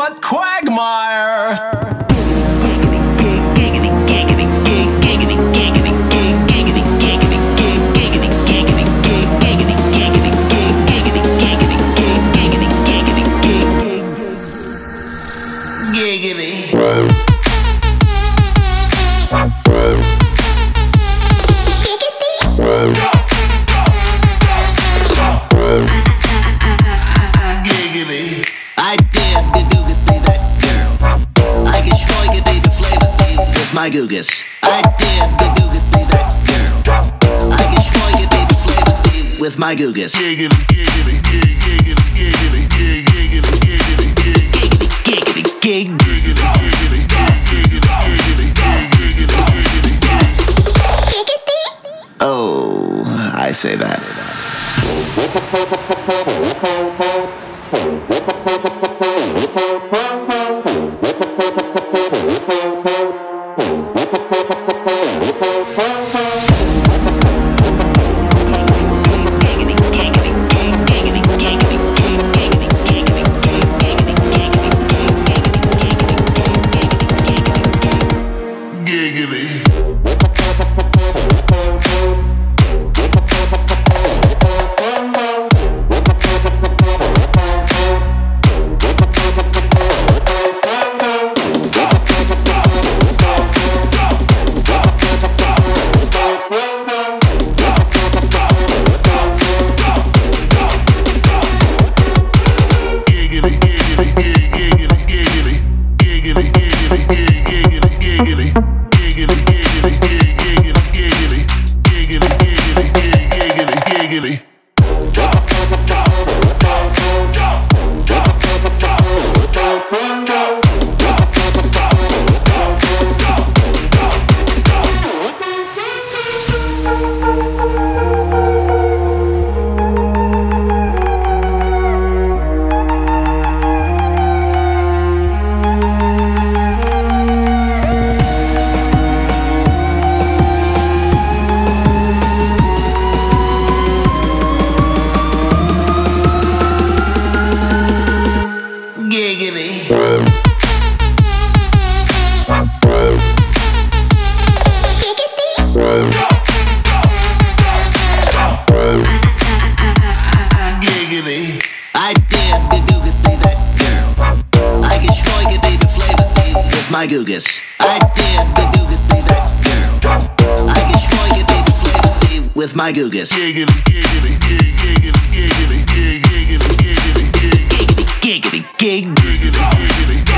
want Quagmire. My Googus. I did the Googus be that girl. I get schmoy be the flavor with my Googus. Giggity, giggity, giggity, giggity, giggity, giggity, giggity, giggity, giggity. Oh, I say that. My Googus. I did the Googus be that girl. I get schmoy be the flavor with my Googus. Giggity, giggity, giggity, giggity, giggity, giggity, giggity, giggity, giggity, giggity, giggity.